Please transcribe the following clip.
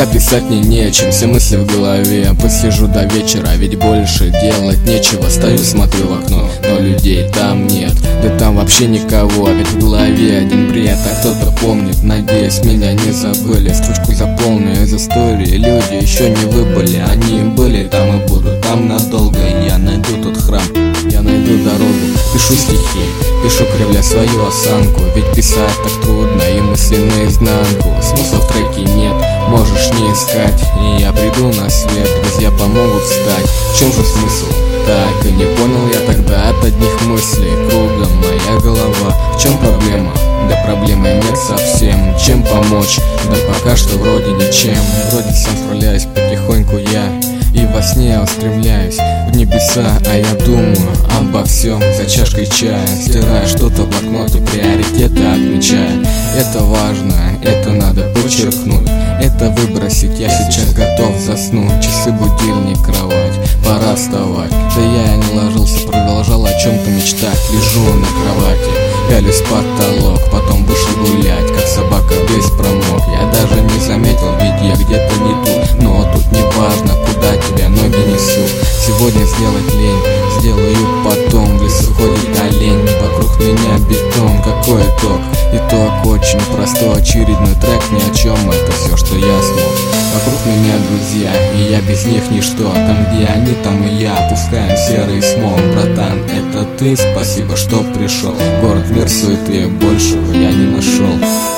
Писать мне нечем, все мысли в голове. Посижу до вечера, ведь больше делать нечего. Стою, смотрю в окно, но людей там нет. Да там вообще никого, ведь в голове один бред. А кто-то помнит, надеюсь, меня не забыли. Строчку заполню из истории, люди еще не выбыли. Они были, там и будут, там надолго. И я найду тот храм, я найду дорогу. Пишу стихи, пишу, кривля свою осанку. Ведь писать так трудно, и мысли наизнанку. Смысла в треке нет, можешь не искать. И я приду на свет, друзья помогут встать. В чем же смысл? Так и не понял я тогда от одних мыслей. Кругом моя голова, в чем проблема? Да проблемы нет совсем. Чем помочь? Да пока что вроде ничем. Вроде сам справляюсь потихоньку я. И во сне я устремляюсь в небеса, а я думаю обо всем за чашкой чая. Стирая что-то в блокноте, приоритеты отмечая. Это важно, это надо подчеркнуть, это выбросить. Я сейчас готов заснуть. Часы, будильник, кровать, пора вставать. Да я и не ложился, продолжал о чем-то мечтать. Лежу на кровати, пялюсь в потолок, потом вышел гулять, как собака весь промок. Я даже не заметил, ведь я где-то не тут. Но тут не важно, куда тебя ноги несут. Сегодня сделать лень, сделаю потом. В лесу ходит олень, вокруг меня бетон. Какой итог? Итог очень простой, очередной трек ни о чем. Это все, что я смог. Вокруг меня друзья, и я без них ничто. Там, где они, там и я. Опускаем серый смог. Братан, это ты, спасибо, что пришел. Город, мир суеты, большего я не нашел.